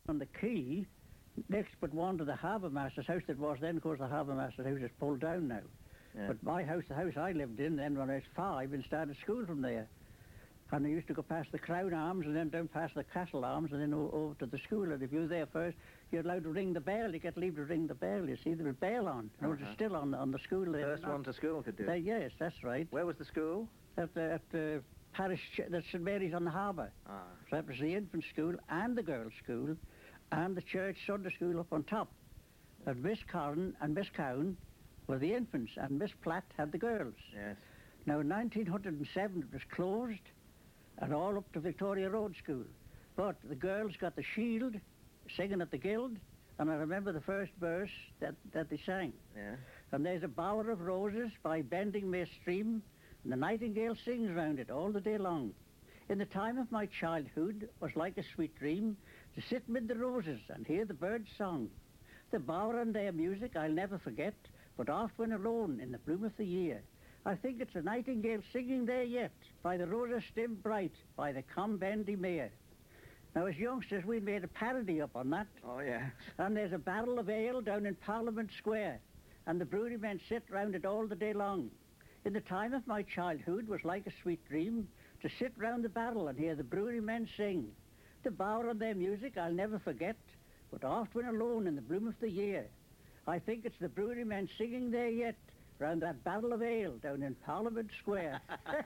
on the quay, next but one to the harbour master's house that was then. Of course, the harbour master's house is pulled down now. Yeah. But my house, the house I lived in then when I was 5, and started school from there. And I used to go past the Crown Arms and then down past the Castle Arms and then over to the school. And if you were there first, you're allowed to ring the bell. You get leave to ring the bell, you see. There was a bell on. No, it was still on the school there. First one to school could do it. Yes, that's right. Where was the school? At the parish, that's St Mary's on the Harbour. Ah. So that was the infant school and the girls' school and the church Sunday school up on top. And Miss Corrin and Miss Cowan were the infants and Miss Platt had the girls. Yes. Now in 1907 it was closed and all up to Victoria Road School. But the girls got the shield singing at the Guild, and I remember the first verse that they sang. Yeah. And there's a bower of roses by bending May stream, and the nightingale sings round it all the day long. In the time of my childhood was like a sweet dream to sit mid the roses and hear the birds' song. The bower and their music I'll never forget, but oft when alone in the bloom of the year, I think it's a nightingale singing there yet, by the roses stem bright, by the Combendy Mere. Now, as youngsters, we made a parody up on that. Oh, yeah. And there's a barrel of ale down in Parliament Square, and the brewery men sit round it all the day long. In the time of my childhood was like a sweet dream to sit round the barrel and hear the brewery men sing. The bower and their music I'll never forget, but oft when alone in the bloom of the year, I think it's the brewery men singing there yet, round that barrel of ale down in Parliament Square.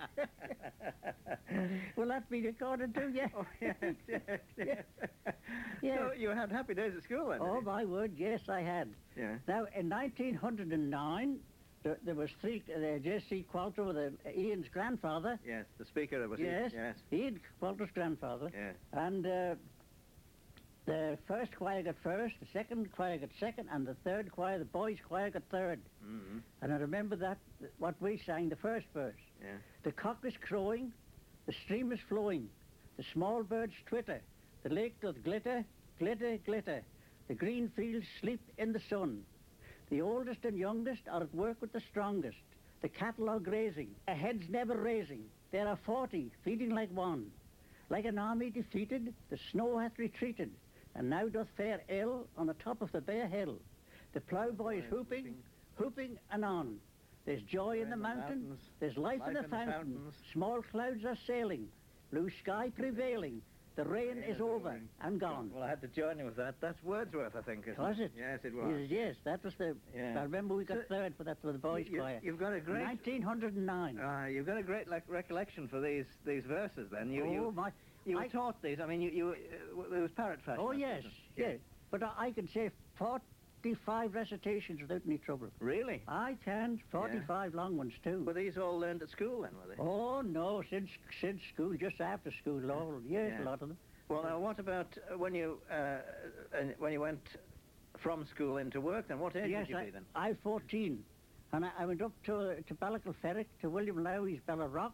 Will that be recorded too? Yeah. Oh, yes, yes, yes. Yeah. So you had happy days at school then? Oh, did you? my word, yes, I had. Yeah. Now, in 1909, there was J.C. Qualter, Ian's grandfather. Yes, the speaker was Yes, Yes. Ian Qualter's grandfather. Yeah. And the first choir got first, the second choir got second, and the third choir, the boys' choir, got third. Mm-hmm. And I remember that, what we sang, the first verse. Yeah. The cock is crowing, the stream is flowing, the small birds twitter, the lake doth glitter, glitter, glitter, the green fields sleep in the sun. The oldest and youngest are at work with the strongest, the cattle are grazing, their heads never raising, there are 40 feeding like one. Like an army defeated, the snow hath retreated, and now doth fare ill on the top of the bare hill. The ploughboy is hooping, hooping anon. There's joy in the mountains, there's life in the fountains. Small clouds are sailing, blue sky prevailing. The rain is over and gone. Well, I had to join you with that. That's Wordsworth, I think, isn't Was it? Yes, it was. Yes, that was the... Yeah. I remember we got third for that for the boys' choir. You've got a great... 1909. You've got a great recollection for these verses, then. You were taught these. I mean, it was parrot fashion. Oh, yes, yes. But I can say 45 recitations without any trouble. Really? I can. 45 long ones, too. Were these all learned at school, then, were they? Oh, no, since school, just after school, all. Yes, Yeah. a lot of them. Well, now, what about when you went from school into work, then? What age Yes, would you be, then? I'm 14. And I went up to Ballyclefferrick, to William Lowry's Bella Rock,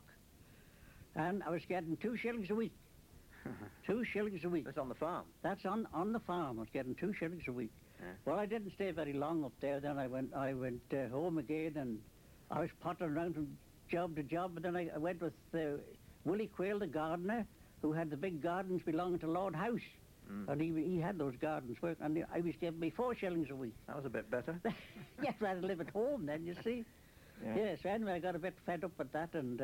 and I was getting 2 shillings a week. 2 shillings a week. That's on the farm? That's on the farm. I was getting 2 shillings a week. Yeah. Well, I didn't stay very long up there. Then I went home again, and I was pottering around from job to job. But then I went with Willie Quayle, the gardener, who had the big gardens belonging to Lord House. And he had those gardens work, and I was giving me 4 shillings a week. That was a bit better. Yes, rather live at home then, you see. Yeah. Yes, anyway, I got a bit fed up with that, and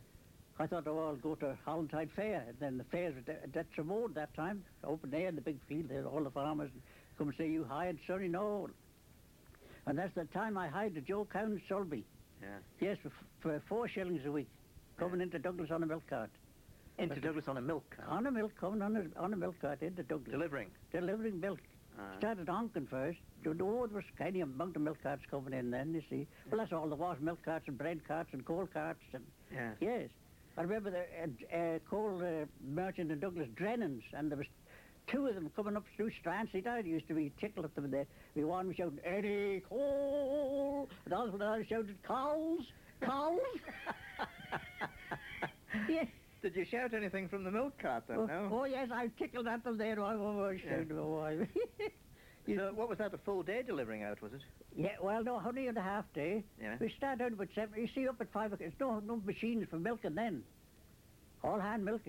I thought, oh, I'll go to Hollantide Fair. And then the fair's at Tremode that time, open there in the big field there, all the farmers come and say, you hired Sonny? No. And that's the time I hired the Joe Cowan Sulby. Yeah. Yes, for 4 shillings a week, coming into Douglas on a milk cart. Into Douglas on a milk cart? On a milk, coming on a milk cart into Douglas. Delivering milk. Started honking first. There was kind of amount of milk carts coming in then, you see. Well, that's all there was, milk carts and bread carts and coal carts. And yes. I remember the coal merchant in Douglas, Drennan's, and there was 2 of them coming up through Strand Street. I used to be tickled at them there. One was shouting, Eddie Cole, and the other one shouted, Coles, Coles. Yeah. Did you shout anything from the milk cart, then, no? Oh, yes, I tickled at them there. I was shouting, So what was that, a full day delivering out, was it? Yeah, well, no, honey and a half day. Yeah. We started out about 7. You see, up at 5 o'clock, there's no machines for milking then. All hand milking.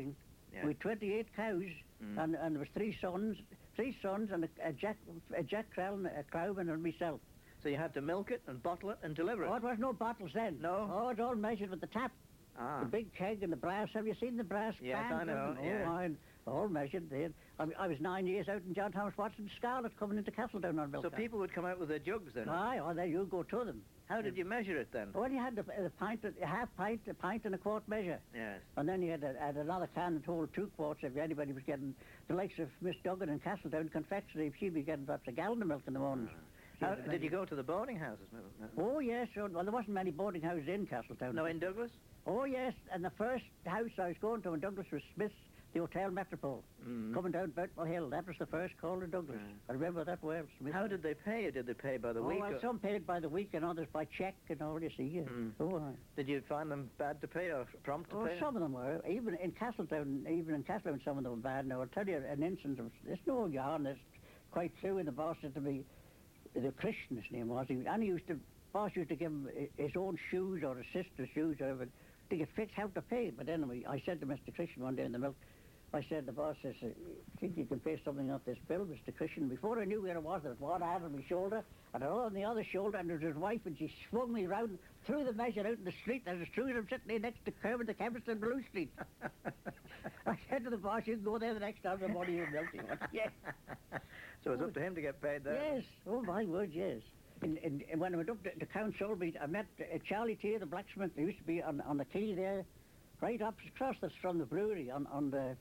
Yeah. We had 28 cows, and there was three sons and a Jack Crowley, a crowman, and myself. So you had to milk it and bottle it and deliver it? Oh, there was no bottles then. No? Oh, it was all measured with the tap. Ah. The big keg and the brass. Have you seen the brass Yes, cans? I know, Oh, all measured there. I was 9 years out in John Thomas Watson Scarlet coming into Castledown on milk. So people would come out with their jugs then? Aye, oh, there you go to them. How did you measure it then? Well, you had a pint, a half pint, a pint and a quart measure. Yes. And then you had another can that held 2 quarts if anybody was getting the likes of Miss Duggan in Castledown Confectionery, if she'd be getting perhaps a gallon of milk in the morning. Did you go to the boarding houses? Oh, yes. Well, there wasn't many boarding houses in Castletown. No, in Douglas? Oh, yes. And the first house I was going to in Douglas was Smith's, the Hotel Metropole, coming down Burtwell Hill. That was the first call in Douglas. I remember that well. Smith. How did they pay you? Did they pay by the week? Well, some paid by the week and others by cheque and all, you see. Did you find them bad to pay or prompt to pay? Some of them were. Even in Castletown, some of them were bad. Now, I'll tell you an instance of, there's no yarn, that's quite true, and the boss said to me, the Christian, his name was, boss used to give him his own shoes or his sister's shoes or whatever to get fixed how to pay. But anyway, I said to Mr. Christian one day in the milk, I said, the boss says, think you can pay something off this bill, Mr. Christian? Before I knew where it was, there was one hand on my shoulder, and another on the other shoulder, and there was his wife, and she swung me round, threw the measure out in the street, and as true as I'm sitting there next to Kermit the chemist in Blue Street. I said to the boss, you can go there the next time the money you're melting. Yeah. So it was up to him to get paid there? Yes. Oh, my word, yes. And when I went up to Count Solby, I met Charlie T, the blacksmith. He used to be on the quay there, right up across from the brewery on the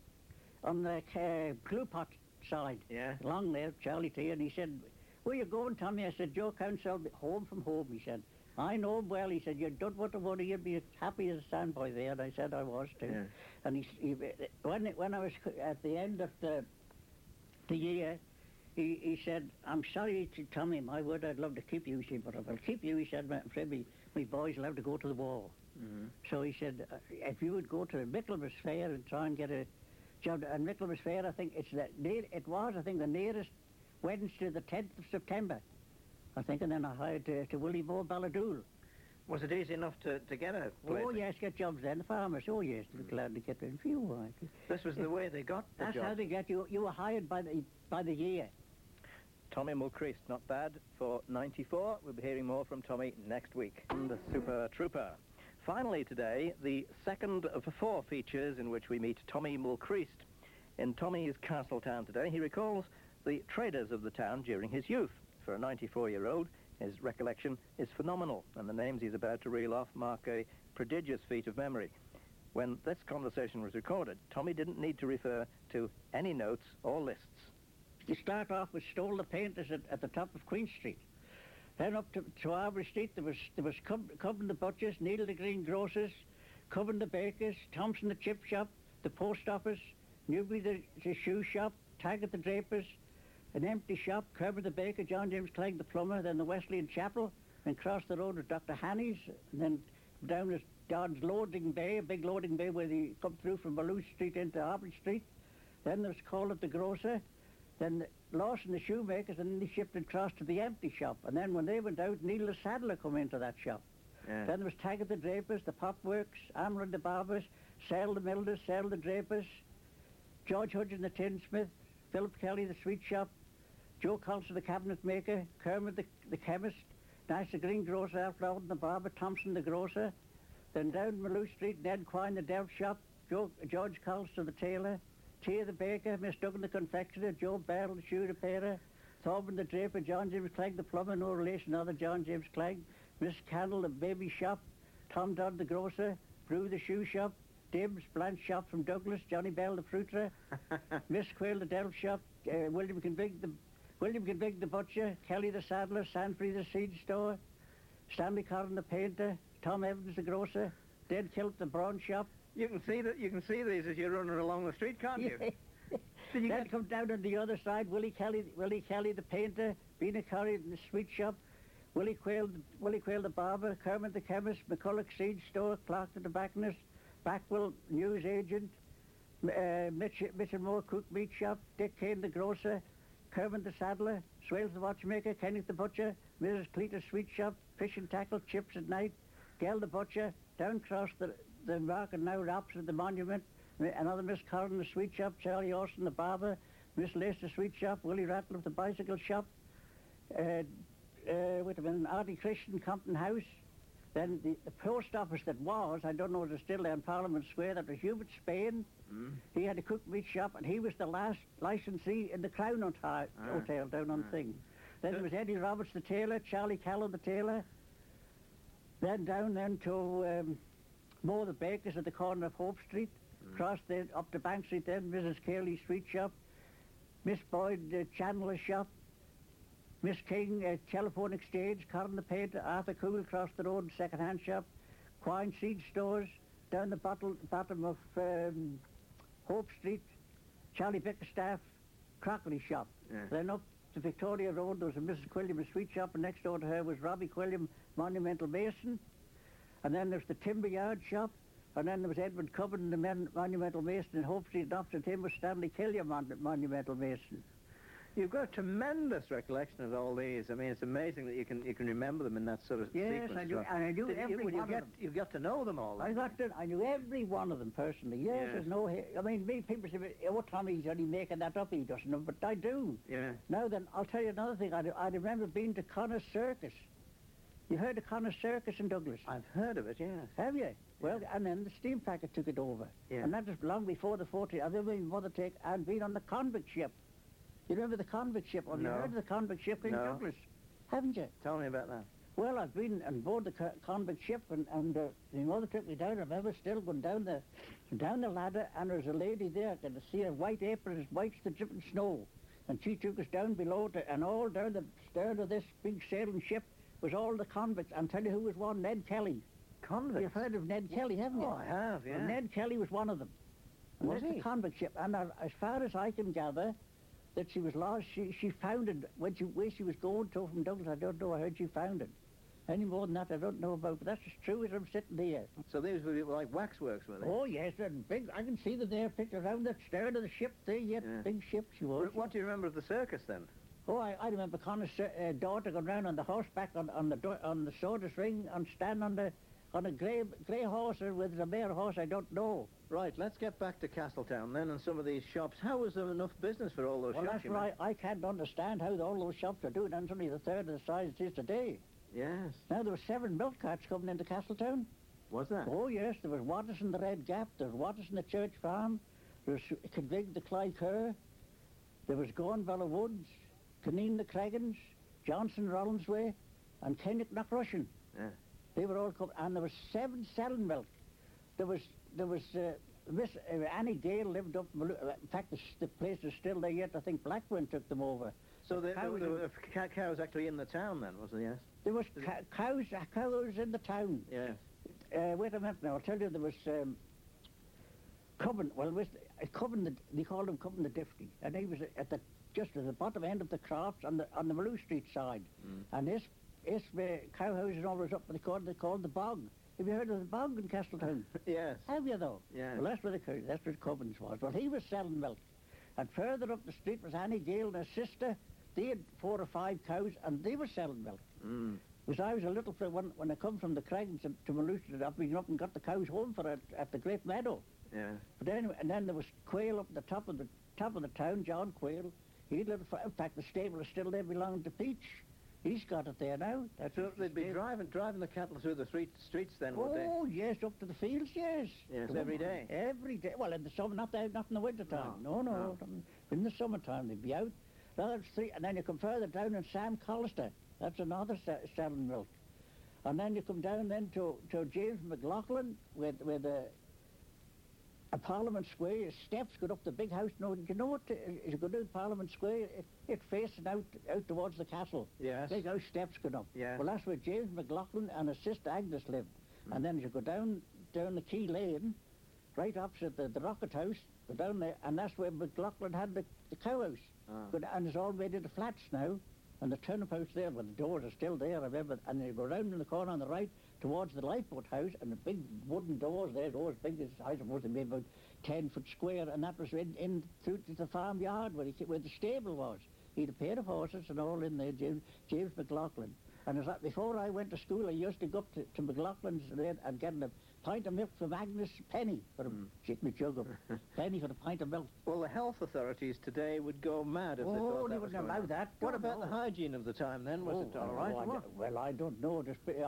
glue pot side. Yeah. Along there, Charlie T. And he said, where you going, Tommy? I said, Joe Count Solby, home from home, he said. I know him well. He said, you don't want to worry, you'd be as happy as a sandboy there. And I said I was too. Yeah. And when I was at the end of the year, he said, I'm sorry to Tommy, my word, I'd love to keep you, he said, but if I'll keep you, he said, I'm afraid my boys will have to go to the war. So he said, if you would go to Michaelmas Fair and try and get a job, and Michaelmas Fair, I think it was the nearest Wednesday, the 10th of September, I think, and then I hired to Willie Moore Balladool. Was it easy enough to get a place? Oh, yes, get jobs then, the farmers. Oh, yes, they were glad to get them. This was the way they got the That's job. how they get you. You were hired by the year. Tommy Mulchrist, not bad for 94. We'll be hearing more from Tommy next week. The Super Trooper. Finally today, the second of 4 features in which we meet Tommy Mulchrist. In Tommy's Castletown today, he recalls the traders of the town during his youth. For a 94-year-old, his recollection is phenomenal, and the names he's about to reel off mark a prodigious feat of memory. When this conversation was recorded, Tommy didn't need to refer to any notes or lists. You start off with Stole the Painters at the top of Queen Street. Then up to Aubrey Street, there was Cubbon the Butchers, Neil the Greengrocers, Cubbon the Bakers, Thompson the Chip Shop, the Post Office, Newby the Shoe Shop, Taggart the Drapers, an empty shop, Kerber the Baker, John James Clegg the Plumber, then the Wesleyan Chapel, then cross the road with Dr. Hanny's, and then down to Dodd's Loading Bay, a big loading bay where they come through from Malou Street into Aubrey Street. Then there's Collett the Grocer, then Lawson the Shoemakers, and then they shipped across to the empty shop. And then when they went out, Neil the Saddler come into that shop. Yeah. Then there was Taggart the Drapers, the Pop Works, Amron the Barbers, Sell the Milders, Sell the Drapers, George Hudson the Tinsmith, Philip Kelly the Sweet Shop, Joe Colson the Cabinet Maker, Kermit the Chemist, Nash the Greengrocer, Alf Loudon the Barber, Thompson the Grocer. Then down Malou Street, Ned Quine the Delf Shop, George Colson the Tailor, Tia the Baker, Miss Duggan the Confectioner, Joe Barrel the Shoe Repairer, Thorburn the Draper, John James Clegg the Plumber, no relation to other John James Clegg, Miss Candle the Baby Shop, Tom Dodd the Grocer, Brew the Shoe Shop, Dibbs, Blanche Shop from Douglas, Johnny Bell the Fruiterer, Miss Quayle the Delf Shop, William Convig the Butcher, Kelly the Saddler, Sanfrey the Seed Store, Stanley Corrin the Painter, Tom Evans the Grocer, Dead Kilt the Brawn Shop. You can see these as you're running along the street, can't you? Then come down on the other side, Willie Kelly the Painter, Bina Curry the Sweet Shop, Willie Quayle the Barber, Kermit the Chemist, McCulloch Seed Store, Clark the Tobacconist, Backwell News Agent, Mitchell Moore Cook Meat Shop, Dick Kane the Grocer, Kermit the Saddler, Swales the Watchmaker, Kenneth the Butcher, Mrs. Cleater's Sweet Shop, Fish and Tackle, Chips at Night, Gell the Butcher, down across the market now opposite the monument, Another Miss Curran, the sweet shop, Charlie Austin, the barber, Miss Lace, the sweet shop, Willie Ratcliffe, the bicycle shop, wait a minute, Artie Christian, Compton House. Then the post office that was, I don't know if it's still there in Parliament Square, that was Hubert Spain. He had a cook meat shop, and he was the last licensee in the Crown Hotel down on Thing. Then there was Eddie Roberts, the tailor, Charlie Callow, the tailor. Then down then to Moore the Bakers at the corner of Hope Street. Across there, up to Bank Street then, Mrs. Cayley's sweet shop. Miss Boyd, Chandler's shop. Miss King, Telephone Exchange, Corn the Painter, Arthur Cool across the road, second-hand shop. Quine Seed Stores, down the bottom of Hope Street. Charlie Bickerstaff, Crockery shop. Yeah. Then up to Victoria Road, there was a Mrs. Quilliam, a sweet shop, and next door to her was Robbie Quilliam, Monumental Mason. And then there's the Timber Yard shop, and then there was Edward Cubbin, the Monumental Mason in Hope Street, and opposite him was Stanley Killian, Monumental Mason. You've got a tremendous recollection of all these. I mean, it's amazing that you can remember them in that sort of sequence. Yes, I do, and I knew every one of them. You got to know them all. I knew every one of them personally. Yes, there's no... I mean, people say, oh, Tommy's only making that up, he doesn't know, but I do. Yeah. Now then, I'll tell you another thing. I remember being to Connor Circus. You heard of Connor Circus in Douglas? I've heard of it, yes. Have you? Well, and then the steam packet took it over. Yeah. And that was long before the 40. I remember my mother and been on the convict ship. You remember the convict ship? Have you heard of the convict ship in Douglas? Haven't you? Tell me about that. Well, I've been on board the convict ship, and my mother took me down. I remember still going down the ladder, and there's a lady there. I could see her white apron as white as the dripping snow. And she took us down below, and all down the stern of this big sailing ship was all the convicts. And tell you who was one? Ned Kelly. Convicts? You've heard of Ned Kelly, haven't you? Oh, I have, yeah. Well, Ned Kelly was one of them. And Was that's he? the convict ship. And as far as I can gather, that she was lost. She found it where she was going to from Douglas. I don't know. I heard she found it. Any more than that, I don't know about. But that's as true as I'm sitting there. So these were like waxworks, were they? Oh yes, they're big. I can see them there, pictured around the stern of the ship there. Yet big ship she was. What do you remember of the circus then? Oh, I remember Connor's daughter going round on the horseback on the sword ring and stand on a grey horse, or whether it's a mare horse, I don't know. Right, let's get back to Castletown then and some of these shops. How was there enough business for all those shops? Well, that's right. I can't understand how all those shops are doing, and it's only the third of the size it is today. Yes. Now, there were 7 milk carts coming into Castletown. Was there? Oh, yes. There was Watterson, the Red Gap. There was Watterson, the Church Farm. There was Convig, the Clyker. There was Gornvella Woods, Caneen, the Cragans, Johnson, Rollins Way, and Kennick, Knockrussian. Yeah. They were all coming, and there was 7 selling milk. There was Miss Annie Gale lived up. In fact, the place is still there yet. I think Blackburn took them over. So there were cows actually in the town then, was there? Yes. There was cows in the town. Yeah. Wait a minute now. I'll tell you. There was Cubbin. Well, Cubbin. They called him Cubbin the Difty, and he was just at the bottom end of the crofts on the Maloo Street side. And this cow house and all was up in the corner. They called the Bog. Have you heard of the Bog in Castletown? Yes. Have you though? Yeah. Well, that's where Cubbins was. Well, he was selling milk, and further up the street was Annie Gale and her sister. They had 4 or 5 cows, and they were selling milk. Because I was a little when I come from the Cragans to Maloochton, I've been up and got the cows home for it at the Great Meadow. Yeah. But anyway, and then there was Quayle up at the top of the town, John Quayle. He'd in fact, the stable is still there, belonging to Peach. He's got it there now. So they'd be driving the cattle through the streets then, would they? Oh yes, up to the fields, yes. Yes, every day. Every day. Well, in the summer, not in the winter time. No. In the summertime they'd be out. Now that's 3, and then you come further down, and Sam Collister. That's another selling milk. And then you come down then to James McLaughlin with a Parliament Square. Steps go up the big house. No, you know what? As you go down Parliament Square, it facing out towards the castle. Yes. Big house steps go up. Yeah. Well, that's where James McLaughlin and his sister Agnes lived. And then as you go down the Key Lane, right opposite the Rocket House, go down there, and that's where McLaughlin had the cow house. And it's all made into flats now. And the turnip house there, but the doors are still there, I remember. And you go round in the corner on the right towards the lifeboat house, and the big wooden doors there, doors big as, I suppose they made about 10 foot square, and that was in through to the farmyard where the stable was. He had a pair of horses and all in there, James McLaughlin. And before I went to school, I used to go up to McLaughlin's and get a pint of milk from Agnes, penny for a jug of penny for a pint of milk. Well, the health authorities today would go mad if they thought they that was wouldn't going allow on. that. What about the hygiene of the time then? Was it all right? Well, I don't know.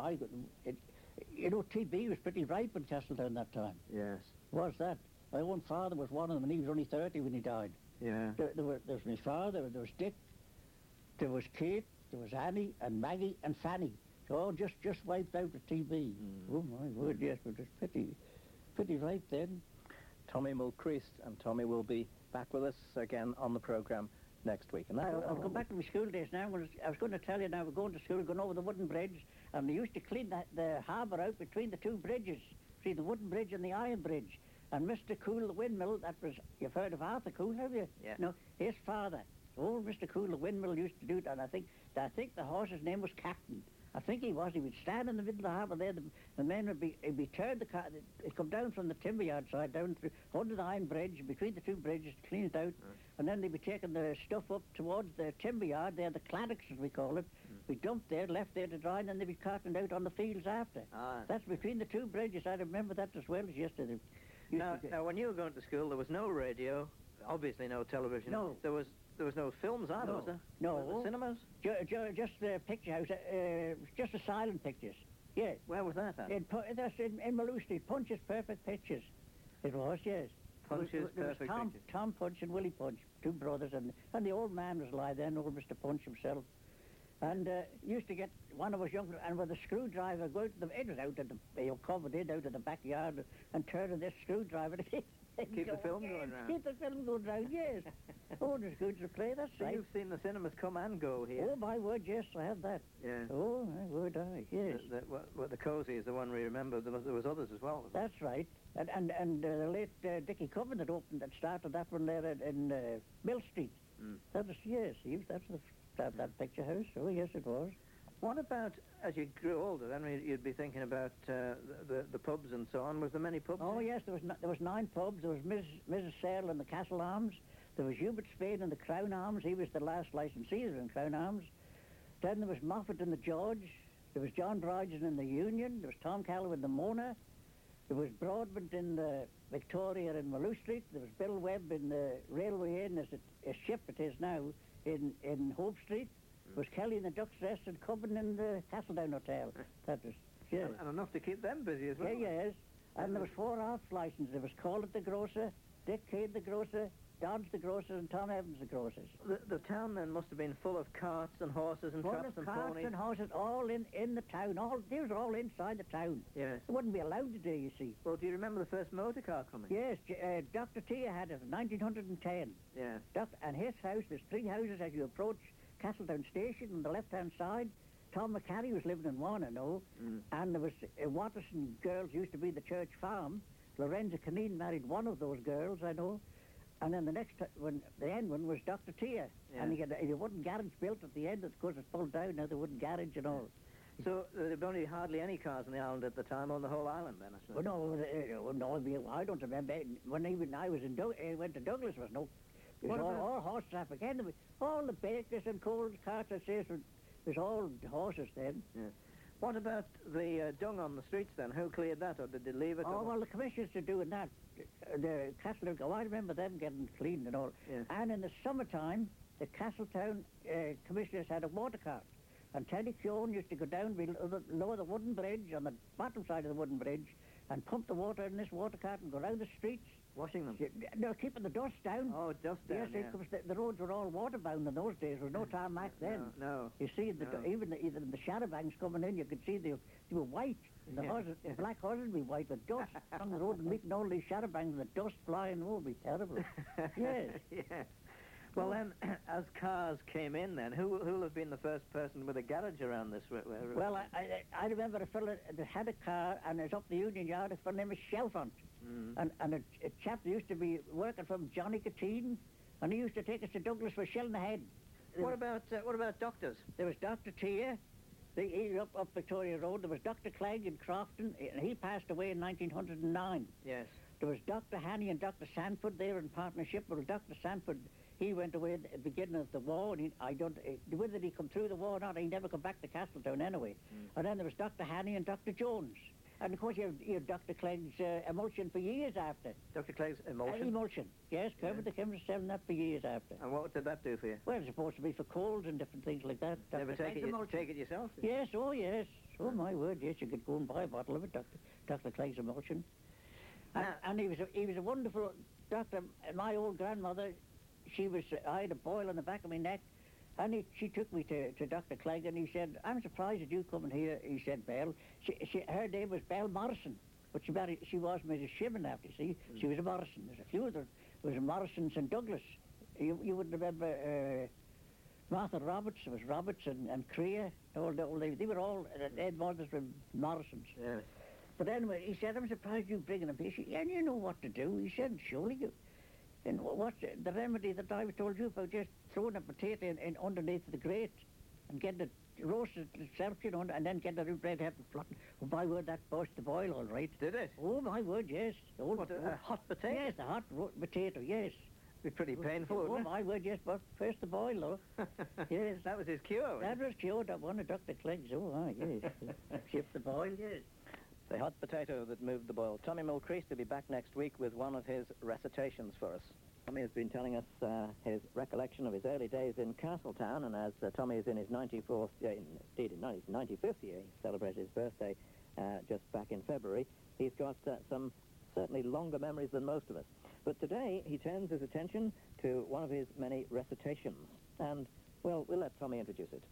You know, TB was pretty ripe in Castletown that time. Yes. Was that? My own father was one of them, and he was only 30 when he died. Yeah. There was my father, there was Dick, there was Kate, there was Annie, and Maggie, and Fanny. So all just wiped out with TB. Oh, my word, yes, but it was pretty ripe then. Tommy Mulchrist, and Tommy will be back with us again on the programme next week. And I'll go back to my school days now. I was going to tell you now, we're going to school, going over the wooden bridge, and they used to clean the harbour out between the two bridges, between the wooden bridge and the iron bridge. And Mr. Cool, the windmill, you've heard of Arthur Cool, have you? Yeah. No, his father, old Mr. Cool, the windmill, used to do that. And I think the horse's name was Captain. I think he was. He would stand in the middle of the harbour there. The men would be turned the car. It'd come down from the timber yard side down through under the iron bridge between the two bridges to clean it out, and then they'd be taking the stuff up towards the timber yard. There, the claddocks as we call it. We dumped there, left there to dry, and then they'd be carting out on the fields after. That's between the two bridges. I remember that as well as yesterday. Now, when you were going to school, there was no radio, obviously no television. No. There was no films either, was there? No. Was there cinemas? Just the picture house, just the silent pictures. Yeah. Where was that at? That's in Maloo Street. Punch's Perfect Pictures. It was, yes. Punch's Perfect Pictures. Tom Punch and Willie Punch, two brothers, and the old man was alive then, old Mr. Punch himself. And used to get one of us young, and with a screwdriver, go out to it was out at the, covered in out of the backyard, and turning this screwdriver to keep the film going round. Keep the film going round, yes. Oh, there's good to play, that's so right. You've seen the cinemas come and go here. Oh, my word, yes, I have that. Yeah. Oh, my word, yes. The Cosy is the one we remember. There was others as well. That's right. And the late Dickie Coven that started that one there in Mill Street. That was, yes, that's that picture house. Oh, yes, it was. What about, as you grew older, then you'd be thinking about the pubs and so on. Was there many pubs? Oh, yes, there was 9 pubs. There was Mrs. Sale and the Castle Arms. There was Hubert Spade and the Crown Arms. He was the last licensee in Crown Arms. Then there was Moffat and the George. There was John Brydges in the Union. There was Tom Calloway in the Mona. There was Broadbent in the Victoria in Maloo Street. There was Bill Webb in the Railway Inn, as a ship it is now, in Hope Street. There was Kelly in the Duck's Rest and Coven in the Castledown Hotel. That was, yes. And enough to keep them busy as well. Yeah, yes. And there was 4 arts licenses. There was Collett the Grocer, Dick Cade the Grocer, Dodge the Grocer, and Tom Evans the Grocers. The town then must have been full of carts and horses and traps and carts ponies. and horses, all in the town. These were all inside the town. Yes. They wouldn't be allowed to do, you see. Well, do you remember the first motor car coming? Yes, Dr. Tia had it in 1910. Yes. And his house, there's 3 houses as you approach Castletown Station on the left-hand side. Tom McCarry was living in one, I know. And there was Watterson girls used to be the church farm. Lorenza Canine married one of those girls, I know. And then the end one was Dr. Tia. Yeah. And he had a wooden garage built at the end, of course it's pulled down now, the wooden garage and all. So there were only hardly any cars on the island at the time, on the whole island then, I suppose? Well, no, I don't remember. When I was went to Douglas, there was no... It was all horse traffic. And all the bakers and coal carts, I say, it was all horses then. Yeah. What about the dung on the streets then? Who cleared that, or did they leave it? Oh, well, the commissioners are doing that. The Castletown, I remember them getting cleaned and all. Yeah. And in the summertime, the Castletown commissioners had a water cart. And Teddy Keown used to go down below the wooden bridge, on the bottom side of the wooden bridge, and pump the water in this water cart and go round the streets. Washing them? No, keeping the dust down. Oh, dust down, yes, because the roads were all waterbound in those days. There was no tarmac then. No. You see, even the shadow banks coming in, you could see they were white. The horses, the black horses would be white with dust on the road, and meeting all these shadow banks with the dust flying. Oh, it would be terrible. Yes. Yeah. Well, then, as cars came in then, who will have been the first person with a garage around this? Well, I remember a fellow that had a car, and it's up the Union Yard, a fellow named Shelfont. And a chap that used to be working from Johnny Catine, and he used to take us to Douglas for a shilling a head. What about doctors? There was Dr. Tia, he was up Victoria Road. There was Dr. Clegg in Crofton, and he passed away in 1909. Yes. There was Dr. Hanny and Dr. Sanford there in partnership. Well, Dr. Sanford, he went away at the beginning of the war, and whether he come through the war or not, he never come back to Castletown anyway. And then there was Dr. Hanny and Dr. Jones. And of course you have Dr. Clegg's emulsion for years after. Dr. Clegg's emulsion? Emulsion, yes. Kermit the chemist selling that for years after. And what did that do for you? Well, it's supposed to be for colds and different things like that. Never take it yourself? Yes, oh yes. Oh my word, yes, you could go and buy a bottle of it, Dr. Clegg's emulsion. And he was a wonderful doctor. My old grandmother, I had a boil on the back of my neck, and she took me to Dr. Clegg, and he said, I'm surprised that you coming here. He said, Belle. Her name was Belle Morrison, but she was Mrs. Shimmin after, see. She was a Morrison. There's a few other. There was a Morrisons and Douglas. You wouldn't remember Martha Roberts. There was Roberts and Creer. They were all, Ed mothers were Morrisons. Yeah. But anyway, he said, I'm surprised you bringing them here. And you know what to do. He said, surely you. And what's the remedy that I told you about, just throwing a potato in underneath the grate and getting it roasted itself, you know, and then getting the bread half flattened. Oh, my word, that burst the boil all right. Did it? Oh, my word, yes. A hot potato? Yes, a hot potato, yes. Be pretty painful, wouldn't it? Oh, my word, yes, but first the boil, though. Yes. That was his cure. That was cured, that one of Dr. Clegg's, yes. Shift the boil, yes. The hot potato that moved the boil. Tommy Mulcreast will be back next week with one of his recitations for us. Tommy has been telling us his recollection of his early days in Castletown, and as Tommy is in his 94th, indeed in his 95th year, he celebrated his birthday just back in February, he's got some certainly longer memories than most of us. But today he turns his attention to one of his many recitations, and, well, we'll let Tommy introduce it.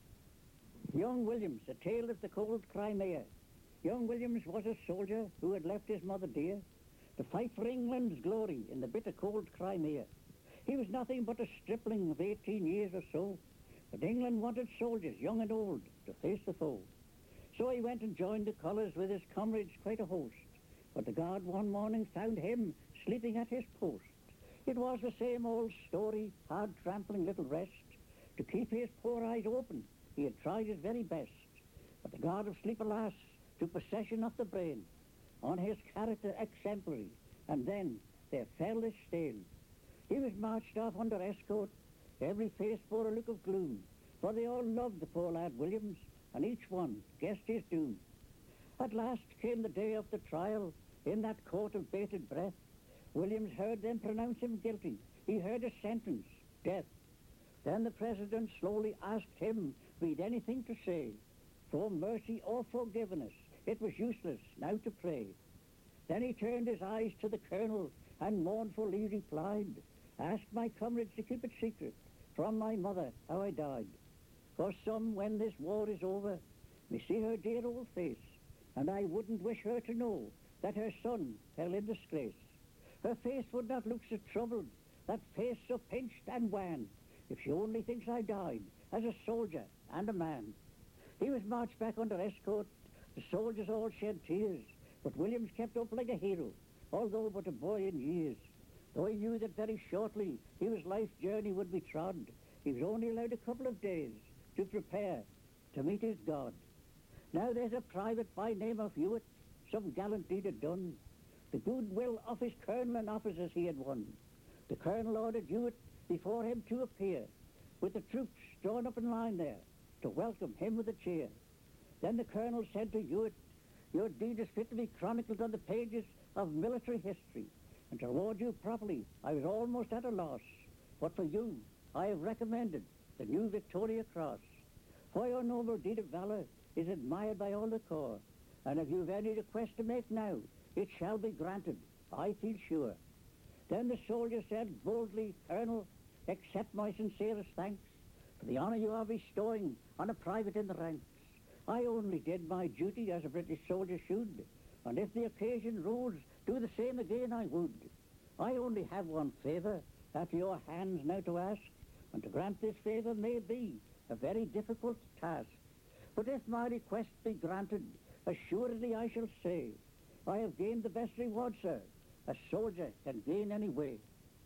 Young Williams, A Tale of the Cold Crimea. Young Williams was a soldier who had left his mother dear to fight for England's glory in the bitter cold Crimea. He was nothing but a stripling of 18 years or so, but England wanted soldiers, young and old, to face the foe. So he went and joined the colours with his comrades, quite a host. But the guard one morning found him sleeping at his post. It was the same old story, hard trampling little rest. To keep his poor eyes open, he had tried his very best. But the guard of sleep, alas, took possession of the brain. On his character exemplary, and then there fell this stain. He was marched off under escort, every face bore a look of gloom, for they all loved the poor lad Williams, and each one guessed his doom. At last came the day of the trial, in that court of bated breath. Williams heard them pronounce him guilty. He heard a sentence, death. Then the president slowly asked him, we'd anything to say, for mercy or forgiveness. It was useless now to pray. Then he turned his eyes to the colonel and mournfully replied, ask my comrades to keep it secret from my mother how I died. For some, when this war is over, may see her dear old face, and I wouldn't wish her to know that her son fell in disgrace. Her face would not look so troubled, that face so pinched and wan, if she only thinks I died as a soldier and a man. He was marched back under escort. The soldiers all shed tears, but Williams kept up like a hero, although but a boy in years. Though he knew that very shortly his life's journey would be trod, he was only allowed a couple of days to prepare to meet his God. Now there's a private by name of Hewitt, some gallant deed had done. The goodwill of his colonel and officers he had won. The colonel ordered Hewitt before him to appear, with the troops drawn up in line there, to welcome him with a cheer. Then the colonel said to Hewitt, your deed is fit to be chronicled on the pages of military history, and to reward you properly, I was almost at a loss. But for you, I have recommended the new Victoria Cross. For your noble deed of valor is admired by all the corps, and if you've any request to make now, it shall be granted, I feel sure. Then the soldier said boldly, Colonel, accept my sincerest thanks for the honour you are bestowing on a private in the ranks. I only did my duty as a British soldier should, and if the occasion rose, do the same again I would. I only have one favour at your hands now to ask, and to grant this favour may be a very difficult task. But if my request be granted, assuredly I shall say, I have gained the best reward, sir, a soldier can gain any way.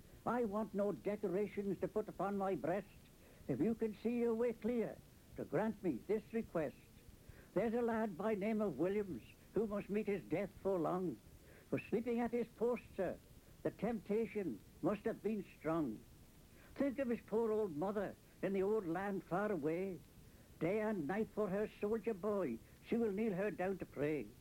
I want no decorations to put upon my breast, if you can see your way clear to grant me this request. There's a lad by name of Williams who must meet his death for long. For sleeping at his post, sir, the temptation must have been strong. Think of his poor old mother in the old land far away. Day and night for her soldier boy, she will kneel her down to pray.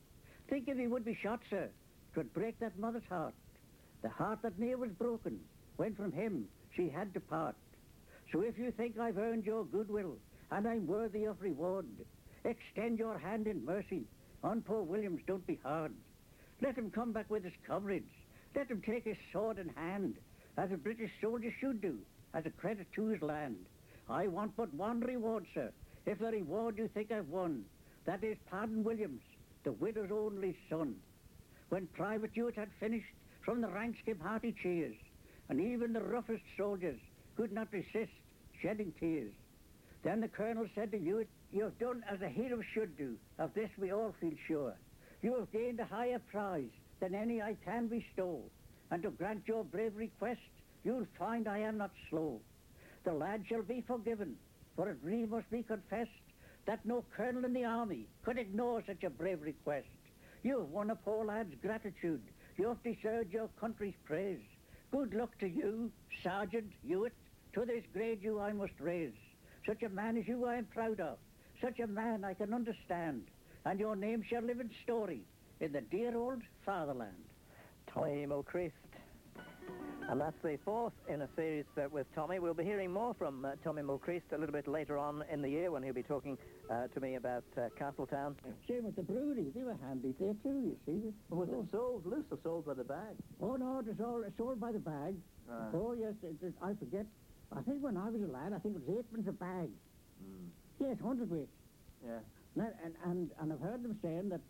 Think if he would be shot, sir, 'twould break that mother's heart. The heart that near was broken, when from him she had to part. So if you think I've earned your goodwill, and I'm worthy of reward, extend your hand in mercy. On poor Williams, don't be hard. Let him come back with his comrades. Let him take his sword in hand, as a British soldier should do, as a credit to his land. I want but one reward, sir, if the reward you think I've won. That is Pardon Williams, the widow's only son. When Private Hewitt had finished, from the ranks came hearty cheers, and even the roughest soldiers could not resist shedding tears. Then the colonel said to Hewitt, "You have done as a hero should do. Of this we all feel sure. You have gained a higher prize than any I can bestow, and to grant your brave request, you'll find I am not slow. The lad shall be forgiven, for it really must be confessed that no colonel in the army could ignore such a brave request. You have won a poor lad's gratitude. You have deserved your country's praise. Good luck to you, Sergeant Hewitt. To this grade you I must raise. Such a man as you I am proud of. Such a man I can understand. And your name shall live in story in the dear old fatherland." Tommy Mulchrist. And that's the fourth in a series with Tommy. We'll be hearing more from Tommy Mulchrist a little bit later on in the year when he'll be talking to me about Castletown. Same with the brewery. They were handy there too, you see. Was it sold loose or sold by the bag? Oh, no, it was all sold by the bag. Oh, yes, I forget. I think when I was a lad, I think it was 8 a bag. Yes, 100 Yeah. And I've heard them saying that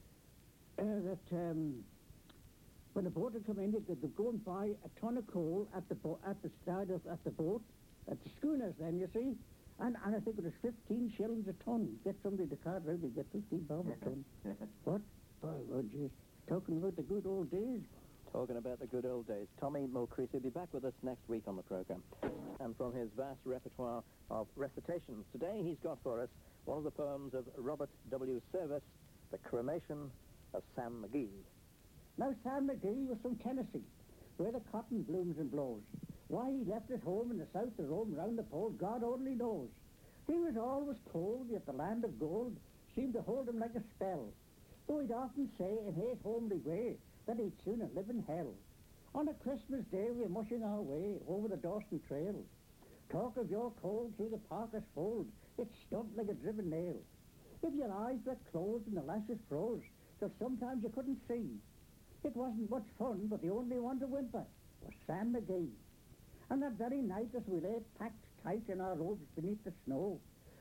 when the boat would come in, they'd go and buy a ton of coal at the side of the boat, at the schooners then, you see. And I think it was 15 shillings a ton. Get somebody to cart round, they get 15 bob a ton. What? Oh, geez. Talking about the good old days. Talking about the good old days. Tommy Mulchrist will be back with us next week on the programme. And from his vast repertoire of recitations, today he's got for us one of the poems of Robert W. Service, The Cremation of Sam McGee. Now, Sam McGee was from Tennessee, where the cotton blooms and blows. Why he left his home in the south to roam round the pole, God only knows. He was always cold, yet the land of gold seemed to hold him like a spell. Though he'd often say in his homely way that he'd sooner live in hell. On a Christmas day we were mushing our way over the Dawson Trail. Talk of your cold through the Parker's fold, it stumped like a driven nail. If your eyes were closed and the lashes froze, till sometimes you couldn't see. It wasn't much fun, but the only one to whimper was Sam McGee. And that very night as we lay packed tight in our robes beneath the snow,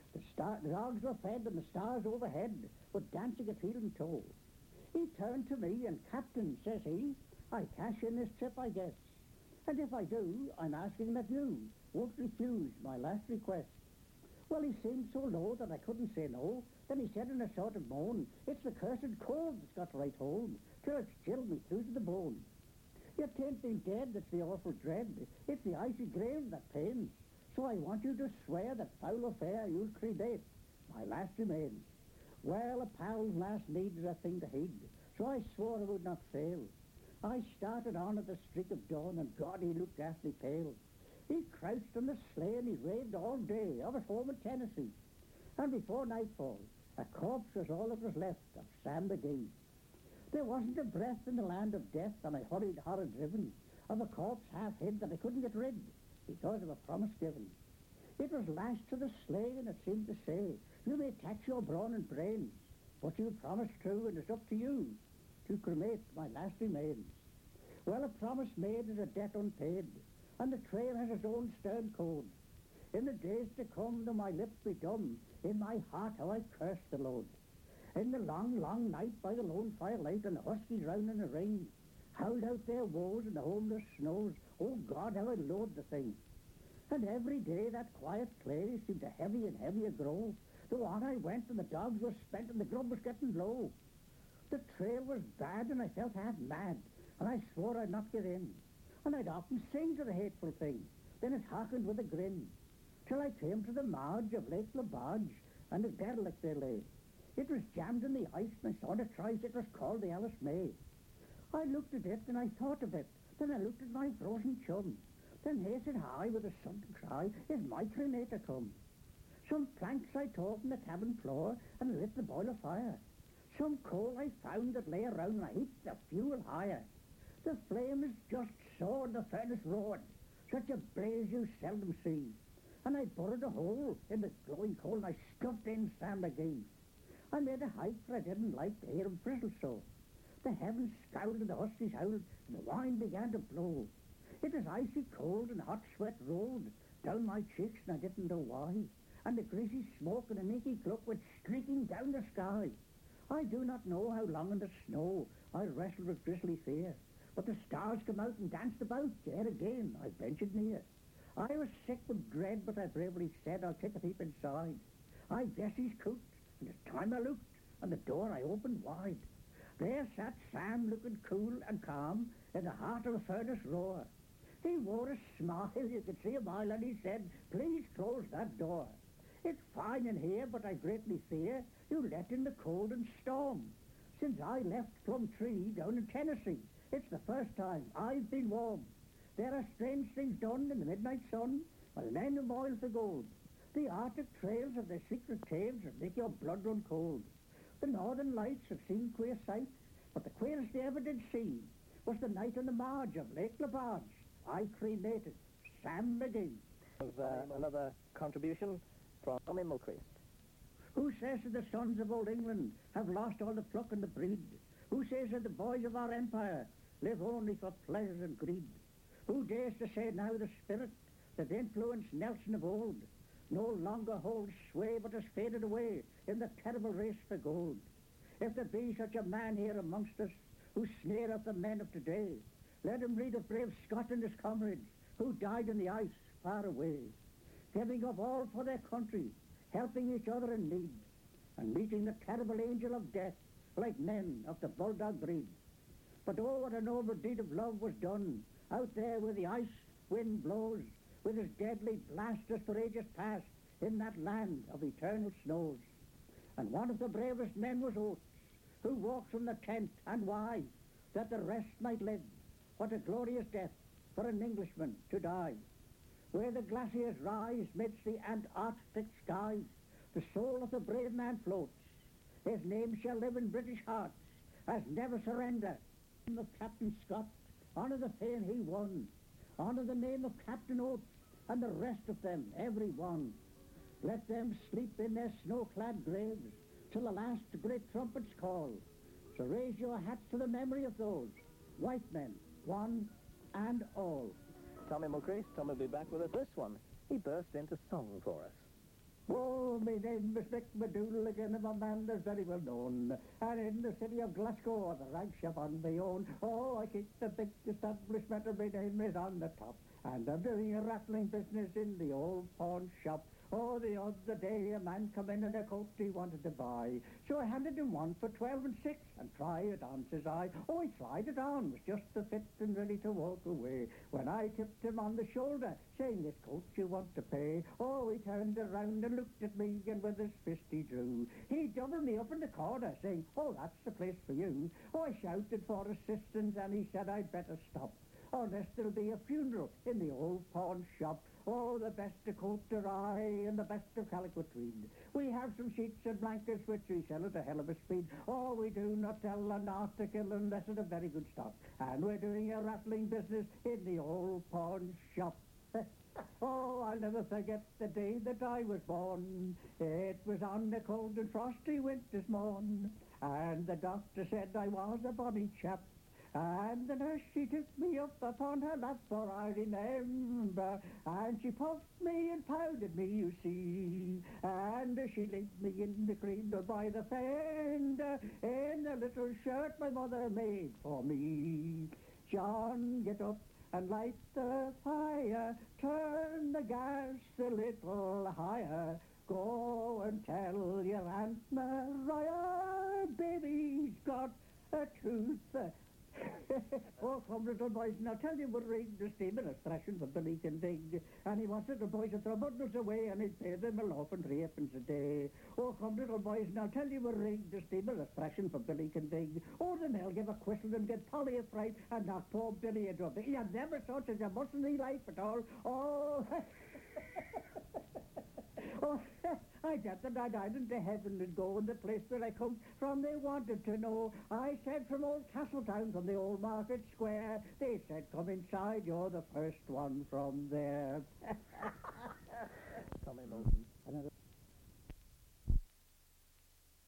the dogs were fed and the stars overhead were dancing at heel and toe. He turned to me and, "Captain," says he, "I cash in this trip, I guess. And if I do, I'm asking that you won't refuse my last request." Well, he seemed so low that I couldn't say no. Then he said in a sort of moan, "It's the cursed cold that's got right hold, till it's chilled me through to the bone. Yet 'tain't been dead that's the awful dread. It's the icy grave that pains. So I want you to swear that foul affair you'll cremate my last remains." Well, a pal's last need is a thing to heed, so I swore I would not fail. I started on at the streak of dawn, and God, he looked ghastly pale. He crouched on the sleigh and he raved all day of his home in Tennessee. And before nightfall, a corpse was all that was left of Sam McGee. There wasn't a breath in the land of death, and I hurried horror driven of a corpse half hid that I couldn't get rid because of a promise given. It was lashed to the sleigh, and it seemed to say, "You may tax your brawn and brains, but you promised true, and it's up to you to cremate my last remains." Well, a promise made is a debt unpaid, and the trail has its own stern code. In the days to come, though my lips be dumb, in my heart how I curse the load. In the long, long night by the lone firelight, and the huskies round in the ring howled out their woes in the homeless snows. Oh God, how I loathe the thing. And every day that quiet clay seemed to heavy and heavier grow. Though on I went, and the dogs were spent, and the grub was getting low. The trail was bad, and I felt half mad, and I swore I'd not get in. And I'd often sing to the hateful thing, then it hearkened with a grin, till I came to the marge of Lake Labarge, and a derelict there lay. It was jammed in the ice, and I saw the tries. It was called the Alice May. I looked at it, and I thought of it. Then I looked at my frozen chum. Then hastened high with a sudden cry, "Is my cremator come?" Some planks I tore from the cabin floor, and lit the boiler fire. Some coal I found that lay around, I heaped the fuel higher. The flame is just so, and the furnace roared. Such a blaze you seldom see. And I bored a hole in the glowing coal, and I stuffed in sand again. I made a height, for I didn't like to hear him bristle so. The heavens scowled and the huskies howled, and the wind began to blow. It was icy cold, and hot sweat rolled down my cheeks, and I didn't know why. And the greasy smoke and the inky cloak went streaking down the sky. I do not know how long in the snow I wrestled with grisly fear, but the stars come out and danced about, ere again I ventured near. I was sick with dread, but I bravely said, I'll take a peep inside. I guess he's cooked, and it's time I looked, and the door I opened wide. There sat Sam, looking cool and calm, in the heart of a furnace roar. He wore a smile, you could see a mile, and he said, please close that door. It's fine in here, but I greatly fear you let in the cold and storm. Since I left Plumtree down in Tennessee, it's the first time I've been warm. There are strange things done in the midnight sun, a land of oil for gold. The Arctic trails of their secret caves that make your blood run cold. The northern lights have seen queer sights, but the queerest they ever did see was the night on the marge of Lake Lebarge. I cremated Sam McGee. Another contribution from Tommy Mulchrist. Who says that the sons of old England have lost all the pluck and the breed? Who says that the boys of our empire live only for pleasure and greed? Who dares to say now the spirit that influenced Nelson of old no longer holds sway but has faded away in the terrible race for gold? If there be such a man here amongst us who sneer at the men of today, let him read of brave Scott and his comrades who died in the ice far away, giving up all for their country, helping each other in need, and meeting the terrible angel of death like men of the bulldog breed. But oh, what a noble deed of love was done out there where the ice wind blows, with his deadly blasters for ages past in that land of eternal snows. And one of the bravest men was Oates, who walked from the tent, and why? That the rest might live. What a glorious death for an Englishman to die. Where the glaciers rise midst the Antarctic skies, the soul of the brave man floats. His name shall live in British hearts as never surrender. The name of Captain Scott, honour the fame he won. Honour the name of Captain Oates and the rest of them, every one. Let them sleep in their snow-clad graves till the last great trumpets call. So raise your hats to the memory of those white men, one and all. Tommy Mulchrist, Tommy will be back with us. This one, he burst into song for us. Oh, my name is Mick McDoodle again, and my man is very well known. And in the city of Glasgow, the rag shop on my own. Oh, I keep the big establishment, and my name is on the top. And I'm doing a rattling business in the old pawn shop. Oh, the other day a man come in and a coat he wanted to buy. So I handed him one for 12 and 6, and try it on, says I. Oh, he tried it on, was just a fit and ready to walk away. When I tipped him on the shoulder, saying, this coat you want to pay. Oh, he turned around and looked at me, and with his fist he drew. He doubled me up in the corner, saying, oh, that's the place for you. Oh, I shouted for assistance, and he said I'd better stop, or lest there'll be a funeral in the old pawn shop. Oh, the best of coat de rye and the best of calico tweed. We have some sheets and blankets which we sell at a hell of a speed. Oh, we do not sell an article unless it's a very good stock. And we're doing a rattling business in the old pawn shop. Oh, I'll never forget the day that I was born. It was on a cold and frosty winter's morn, and the doctor said I was a bonny chap. And the nurse, she took me up upon her lap, for I remember, and she puffed me and powdered me, you see, and she laid me in the cradle by the fender, in the little shirt my mother made for me. John, get up and light the fire, turn the gas a little higher, go and tell your Aunt Maria, baby's got a tooth. Oh, come, little boys, and I'll tell you what rigged the steamer is thrashing for Billy can dig. And he wants little boys to throw bundles away, and he'd pay them a loaf and 3 a day. Oh, come, little boys, and I'll tell you what rigged the steamer is thrashing for Billy can dig. Oh, then they'll give a whistle and get Polly a fright and knock poor Billy into a bit. You never saw such a mustn't life at all. Oh, oh, I bet that I'd into heaven and go, and the place where I come from they wanted to know. I said from old Castletown, from the old market square. They said, come inside, you're the first one from there.